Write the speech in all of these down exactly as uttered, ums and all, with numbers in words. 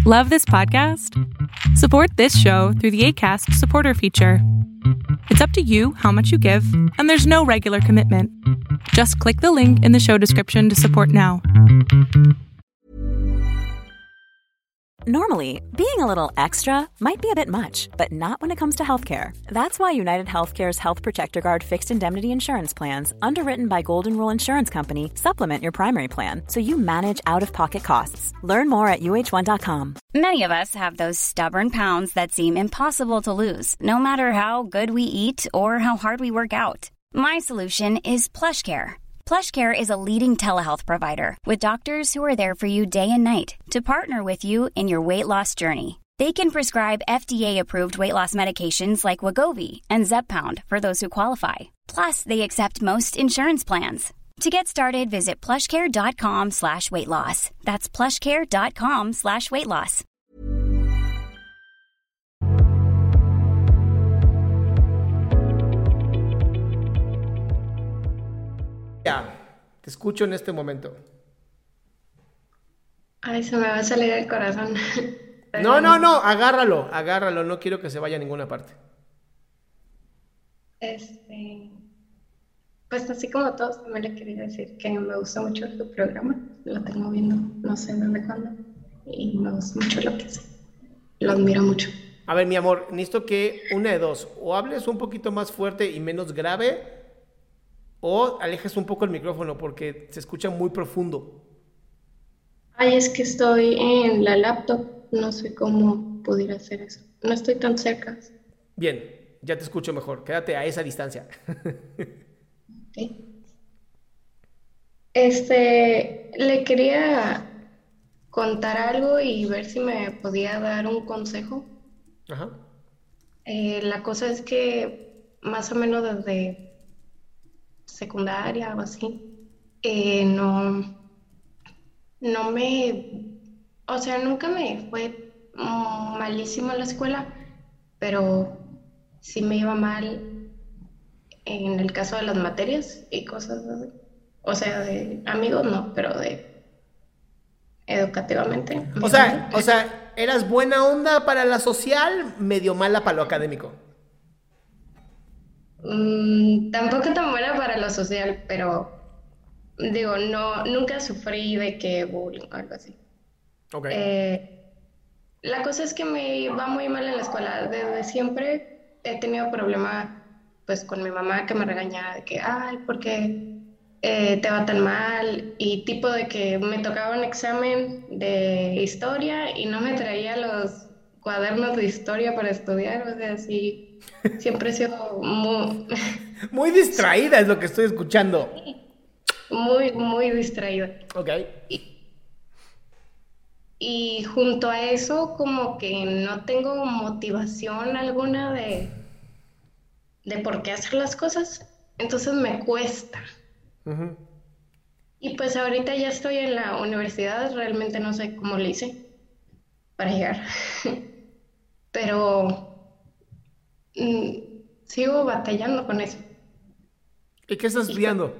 Love this podcast? Support this show through the Acast supporter feature. It's up to you how much you give, and there's no regular commitment. Just click the link in the show description to support now. Normally, being a little extra might be a bit much, but not when it comes to healthcare. That's why United Healthcare's Health Protector Guard fixed indemnity insurance plans, underwritten by Golden Rule Insurance Company, supplement your primary plan so you manage out-of-pocket costs. Learn more at U H one dot com. Many of us have those stubborn pounds that seem impossible to lose, no matter how good we eat or how hard we work out. My solution is PlushCare. PlushCare is a leading telehealth provider with doctors who are there for you day and night to partner with you in your weight loss journey. They can prescribe F D A-approved weight loss medications like Wegovy and Zepbound for those who qualify. Plus, they accept most insurance plans. To get started, visit plushcare.com slash weight loss. That's plushcare.com slash weight loss. Ya, te escucho en este momento. Ay, se me va a salir el corazón. No, no, no, agárralo, agárralo, no quiero que se vaya a ninguna parte. Este, pues así como todos, también le quería decir que me gusta mucho tu programa. Lo tengo viendo, no sé desde cuándo, y me gusta mucho lo que hace. Lo admiro mucho. A ver, mi amor, necesito que una de dos, o hables un poquito más fuerte y menos grave, o alejes un poco el micrófono porque se escucha muy profundo. Ay, es que estoy en la laptop, no sé cómo pudiera hacer eso. No estoy tan cerca. Bien, ya te escucho mejor, quédate a esa distancia. Okay. Este, le quería contar algo y ver si me podía dar un consejo. Ajá. Eh, la cosa es que más o menos desde secundaria o así, eh, no, no me, o sea, nunca me fue mm, malísimo en la escuela, pero sí me iba mal en el caso de las materias y cosas así. O sea, de amigos no, pero de educativamente. O sea, o sea, ¿eras buena onda para la social, medio mala para lo académico? Mm, tampoco tan buena para lo social, pero digo, no, nunca sufrí de que bullying o algo así. Ok. Eh, la cosa es que me va muy mal en la escuela. Desde siempre he tenido problemas pues con mi mamá que me regañaba de que, ay, ¿por qué eh, te va tan mal? Y tipo de que me tocaba un examen de historia y no me traía los cuadernos de historia para estudiar, o sea, sí. Siempre he sido muy... Muy distraída es lo que estoy escuchando. Muy, muy distraída. Ok. Y, y junto a eso, como que no tengo motivación alguna de, de por qué hacer las cosas. Entonces me cuesta. Uh-huh. Y pues ahorita ya estoy en la universidad, realmente no sé cómo le hice para llegar. Pero... Mm, sigo batallando con eso. ¿Y qué estás estudiando?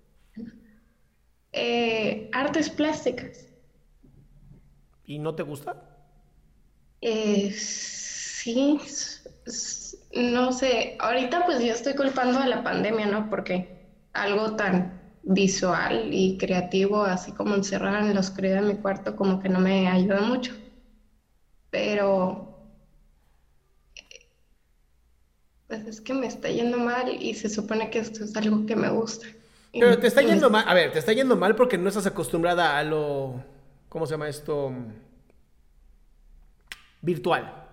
Eh, artes plásticas. ¿Y no te gusta? Eh, sí, s- s- no sé. Ahorita pues yo estoy culpando a la pandemia, ¿no? Porque algo tan visual y creativo, así como encerrada en la oscuridad de mi cuarto, como que no me ayuda mucho. Pero... pues es que me está yendo mal y se supone que esto es algo que me gusta. Y, Pero te está y me- yendo mal. A ver, te está yendo mal porque no estás acostumbrada a lo... ¿Cómo se llama esto? Virtual.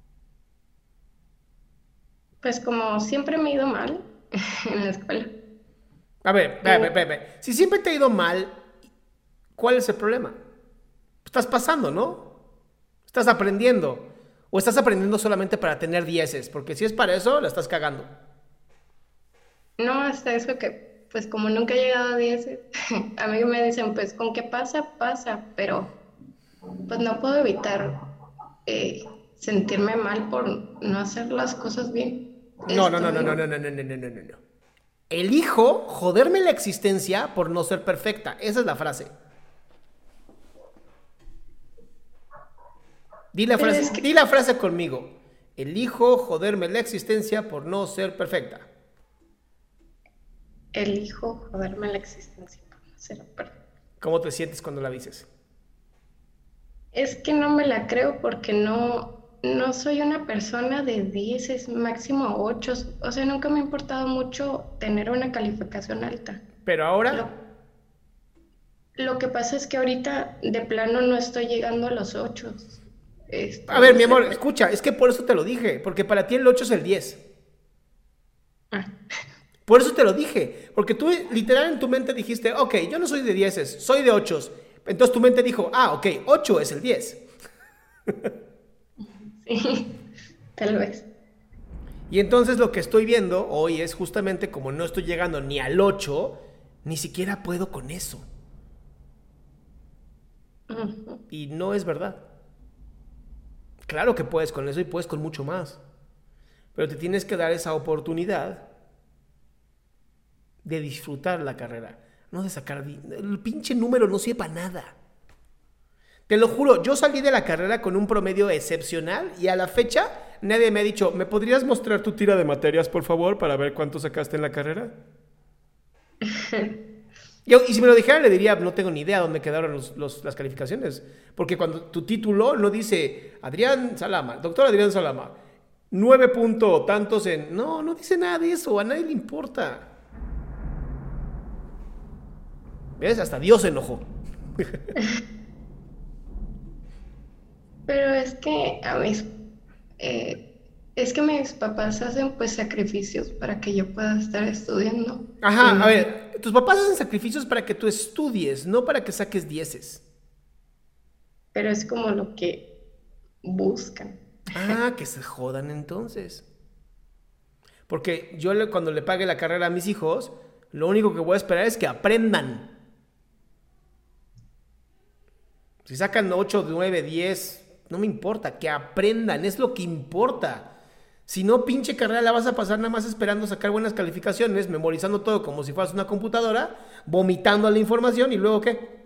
Pues como siempre me he ido mal en la escuela. A ver, ve, ve, ve, ve. Si siempre te ha ido mal, ¿cuál es el problema? Estás pasando, ¿no? Estás aprendiendo. ¿O estás aprendiendo solamente para tener dieces? Porque si es para eso, la estás cagando. No, hasta eso que, pues como nunca he llegado a diez, a mí me dicen, pues con qué pasa, pasa, pero pues no puedo evitar eh, sentirme mal por no hacer las cosas bien. No, no, no, no, Estoy- no, no, no, no, no, no, no, no. Elijo joderme la existencia por no ser perfecta. Esa es la frase. Di la frase, es que... di la frase conmigo. Elijo joderme la existencia por no ser perfecta. Elijo joderme la existencia por no ser perfecta. ¿Cómo te sientes cuando la dices? Es que no me la creo porque no, no soy una persona de diez, es máximo ocho. O sea, nunca me ha importado mucho tener una calificación alta. Pero ahora... Lo, lo que pasa es que ahorita de plano no estoy llegando a los ocho. Estoy A ver, mi amor, cerca. escucha, es que por eso te lo dije, porque para ti el ocho es el diez. Ah. Por eso te lo dije, porque tú literal en tu mente dijiste, ok, yo no soy de dieces, soy de ochos. Entonces tu mente dijo, ah, ok, ocho es el diez. Sí, tal vez. Y entonces lo que estoy viendo hoy es justamente como no estoy llegando ni al ocho, ni siquiera puedo con eso. Uh-huh. Y no es verdad. Claro que puedes con eso y puedes con mucho más. Pero te tienes que dar esa oportunidad de disfrutar la carrera. No de sacar... El pinche número no sirve para nada. Te lo juro, yo salí de la carrera con un promedio excepcional y a la fecha nadie me ha dicho, ¿me podrías mostrar tu tira de materias, por favor, para ver cuánto sacaste en la carrera? y, y si me lo dijera, le diría, no tengo ni idea dónde quedaron los, los, las calificaciones. Porque cuando tu título no dice Adrián Salama, doctor Adrián Salama, nueve punto tantos en... No, no dice nada de eso, a nadie le importa. ¿Ves? Hasta Dios se enojó. Pero es que a mis, eh, es que mis papás hacen pues sacrificios para que yo pueda estar estudiando. Ajá, Y- a ver, tus papás hacen sacrificios para que tú estudies, no para que saques dieces. Pero es como lo que buscan. Ah, que se jodan entonces. Porque yo le- cuando le pague la carrera a mis hijos, lo único que voy a esperar es que aprendan. Si sacan ocho, nueve, diez, no me importa, que aprendan, es lo que importa. Si no, pinche carrera la vas a pasar nada más esperando sacar buenas calificaciones, memorizando todo como si fueras una computadora, vomitando la información y luego ¿qué?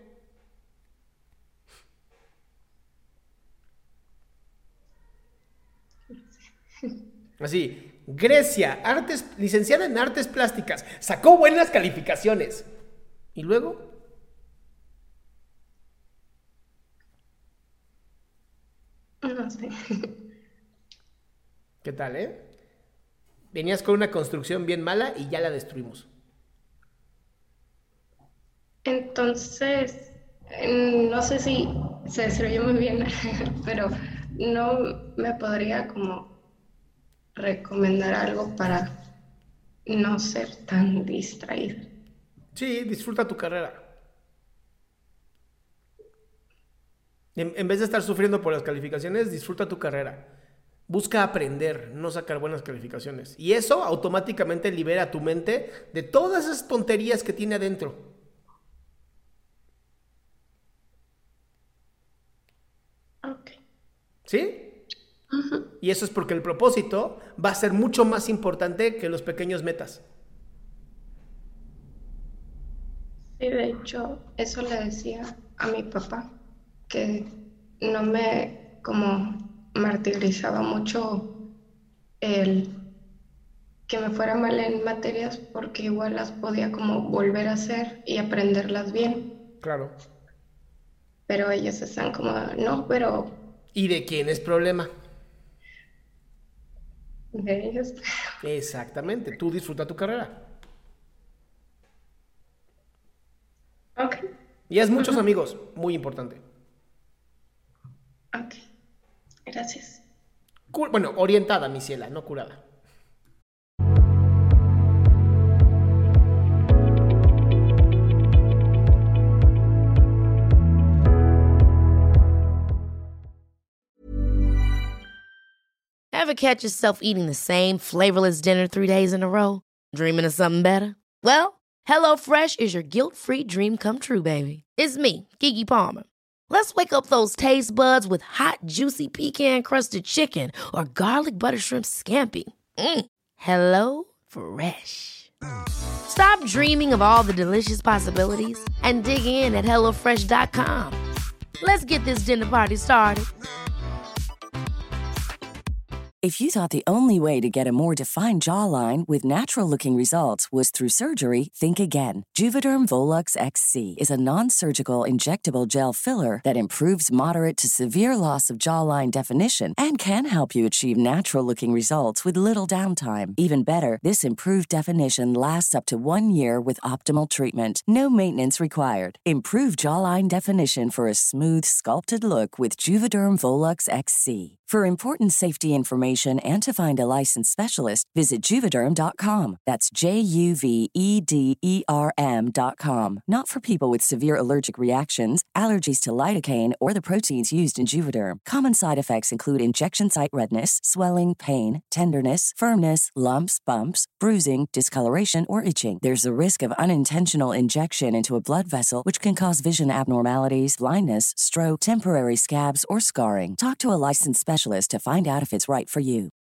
Así, Grecia, artes, licenciada en artes plásticas, sacó buenas calificaciones. ¿Y luego? No sé. ¿Qué tal, eh? Venías con una construcción bien mala y ya la destruimos. Entonces, eh, no sé si se se oye muy bien, pero no me podría como recomendar algo para no ser tan distraída. Sí, disfruta tu carrera. En, en vez de estar sufriendo por las calificaciones, disfruta tu carrera. Busca aprender, no sacar buenas calificaciones. Y eso automáticamente libera a tu mente de todas esas tonterías que tiene adentro. Ok. ¿Sí? Y eso es porque el propósito va a ser mucho más importante que los pequeños metas. Sí, de hecho, eso le decía a mi papá, que no me como martirizaba mucho el que me fuera mal en materias porque igual las podía como volver a hacer y aprenderlas bien. Claro. Pero ellos están como, no, pero ¿Y de quién es problema? de ellos. Exactamente, tú disfruta tu carrera. Ok, Y haz muchos amigos, muy importante. ok, gracias. Cu- Bueno, orientada, mi ciela, no curada. Ever catch yourself eating the same flavorless dinner three days in a row? Dreaming of something better? Well, HelloFresh is your guilt-free dream come true, baby. It's me, Keke Palmer. Let's wake up those taste buds with hot, juicy pecan-crusted chicken or garlic butter shrimp scampi. Mm. Hello Fresh. Stop dreaming of all the delicious possibilities and dig in at hello fresh dot com. Let's get this dinner party started. If you thought the only way to get a more defined jawline with natural-looking results was through surgery, think again. Juvederm Volux X C is a non-surgical injectable gel filler that improves moderate to severe loss of jawline definition and can help you achieve natural-looking results with little downtime. Even better, this improved definition lasts up to one year with optimal treatment. No maintenance required. Improve jawline definition for a smooth, sculpted look with Juvederm Volux X C. For important safety information and to find a licensed specialist, visit Juvederm dot com. That's J U V E D E R M dot com. Not for people with severe allergic reactions, allergies to lidocaine, or the proteins used in Juvederm. Common side effects include injection site redness, swelling, pain, tenderness, firmness, lumps, bumps, bruising, discoloration, or itching. There's a risk of unintentional injection into a blood vessel, which can cause vision abnormalities, blindness, stroke, temporary scabs, or scarring. Talk to a licensed specialist to find out if it's right for you.